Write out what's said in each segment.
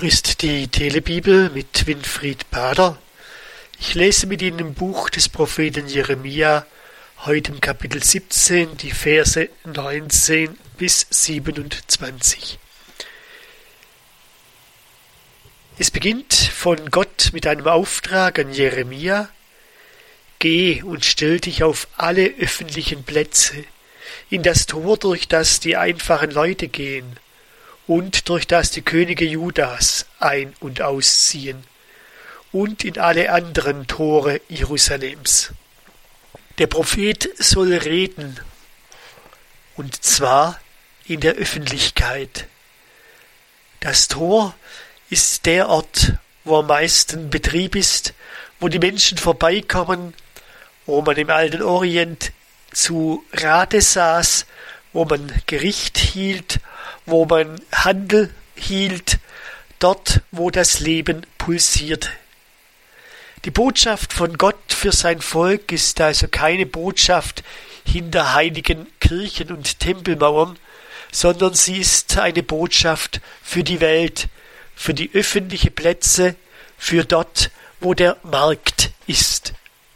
Hier ist die Telebibel mit Winfried Bader. Ich lese mit Ihnen im Buch des Propheten Jeremia, heute im Kapitel 17, die Verse 19 bis 27. Es beginnt von Gott mit einem Auftrag an Jeremia: Geh und stell dich auf alle öffentlichen Plätze, in das Tor, durch das die einfachen Leute gehen, und durch das die Könige Judas ein- und ausziehen, und in alle anderen Tore Jerusalems. Der Prophet soll reden, und zwar in der Öffentlichkeit. Das Tor ist der Ort, wo am meisten Betrieb ist, wo die Menschen vorbeikommen, wo man im alten Orient zu Rate saß, wo man Gericht hielt, wo man Handel hielt, dort, wo das Leben pulsierte. Die Botschaft von Gott für sein Volk ist also keine Botschaft hinter heiligen Kirchen und Tempelmauern, sondern sie ist eine Botschaft für die Welt, für die öffentlichen Plätze, für dort, wo der Markt ist.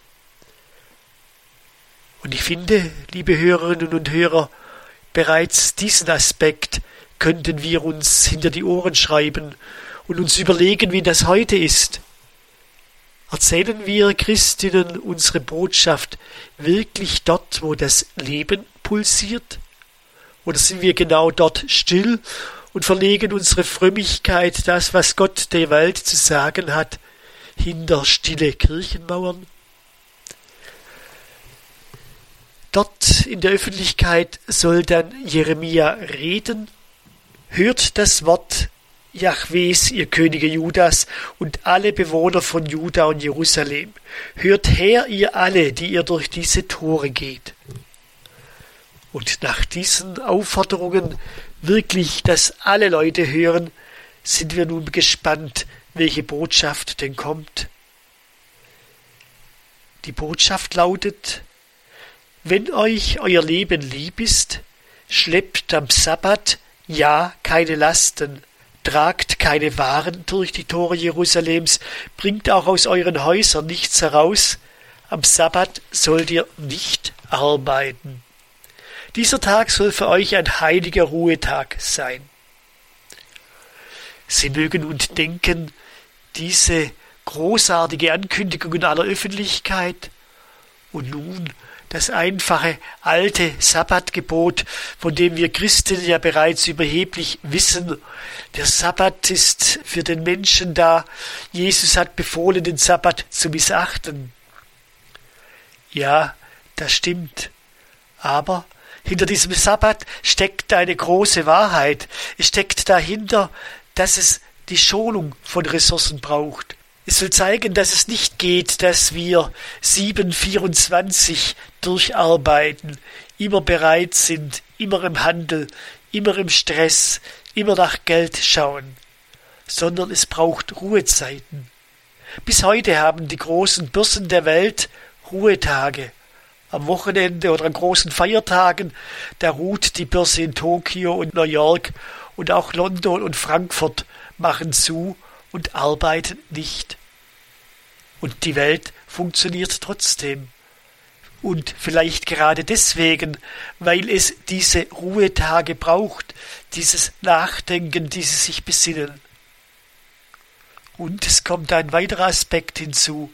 Und ich finde, liebe Hörerinnen und Hörer, bereits diesen Aspekt könnten wir uns hinter die Ohren schreiben und uns überlegen, wie das heute ist. Erzählen wir Christinnen unsere Botschaft wirklich dort, wo das Leben pulsiert? Oder sind wir genau dort still und verlegen unsere Frömmigkeit, das, was Gott der Welt zu sagen hat, hinter stille Kirchenmauern? Dort in der Öffentlichkeit soll dann Jeremia reden. Hört das Wort Jahwes, ihr Könige Judas und alle Bewohner von Juda und Jerusalem. Hört her, ihr alle, die ihr durch diese Tore geht. Und nach diesen Aufforderungen, wirklich, dass alle Leute hören, sind wir nun gespannt, welche Botschaft denn kommt. Die Botschaft lautet: Wenn euch euer Leben lieb ist, schleppt am Sabbat ja keine Lasten, tragt keine Waren durch die Tore Jerusalems, bringt auch aus euren Häusern nichts heraus, am Sabbat sollt ihr nicht arbeiten. Dieser Tag soll für euch ein heiliger Ruhetag sein. Sie mögen und denken, diese großartige Ankündigung in aller Öffentlichkeit und nun das einfache alte Sabbatgebot, von dem wir Christen ja bereits überheblich wissen. Der Sabbat ist für den Menschen da. Jesus hat befohlen, den Sabbat zu missachten. Ja, das stimmt. Aber hinter diesem Sabbat steckt eine große Wahrheit. Es steckt dahinter, dass es die Schonung von Ressourcen braucht. Es soll zeigen, dass es nicht geht, dass wir 7/24 durcharbeiten, immer bereit sind, immer im Handel, immer im Stress, immer nach Geld schauen, sondern es braucht Ruhezeiten. Bis heute haben die großen Börsen der Welt Ruhetage. Am Wochenende oder an großen Feiertagen, da ruht die Börse in Tokio und New York, und auch London und Frankfurt machen zu und arbeiten nicht. Und die Welt funktioniert trotzdem. Und vielleicht gerade deswegen, weil es diese Ruhetage braucht, dieses Nachdenken, dieses sich besinnen. Und es kommt ein weiterer Aspekt hinzu.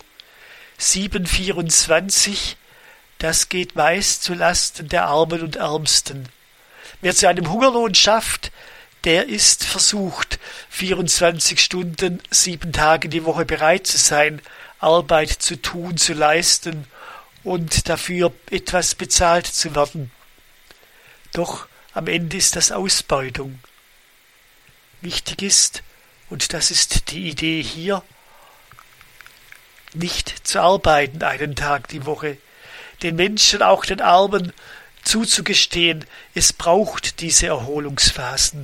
7/24, das geht meist zu Lasten der Armen und Ärmsten. Wer zu einem Hungerlohn schafft, der ist versucht, 24 Stunden, 7 Tage die Woche bereit zu sein, Arbeit zu tun, zu leisten und dafür etwas bezahlt zu werden. Doch am Ende ist das Ausbeutung. Wichtig ist, und das ist die Idee hier, nicht zu arbeiten einen Tag die Woche, den Menschen, auch den Armen, zuzugestehen, es braucht diese Erholungsphasen.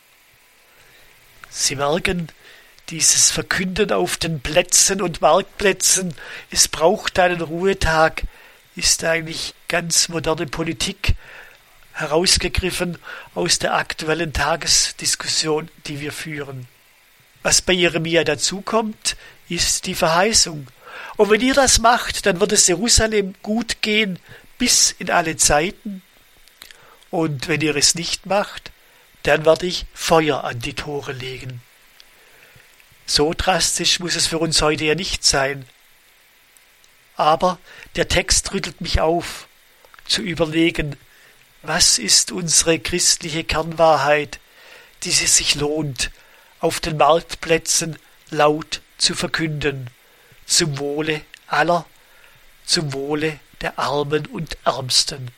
Sie merken, dieses Verkünden auf den Plätzen und Marktplätzen, es braucht einen Ruhetag, ist eigentlich ganz moderne Politik, herausgegriffen aus der aktuellen Tagesdiskussion, die wir führen. Was bei Jeremia dazukommt, ist die Verheißung. Und wenn ihr das macht, dann wird es Jerusalem gut gehen bis in alle Zeiten. Und wenn ihr es nicht macht, dann werde ich Feuer an die Tore legen. So drastisch muss es für uns heute ja nicht sein. Aber der Text rüttelt mich auf, zu überlegen, was ist unsere christliche Kernwahrheit, die es sich lohnt, auf den Marktplätzen laut zu verkünden, zum Wohle aller, zum Wohle der Armen und Ärmsten.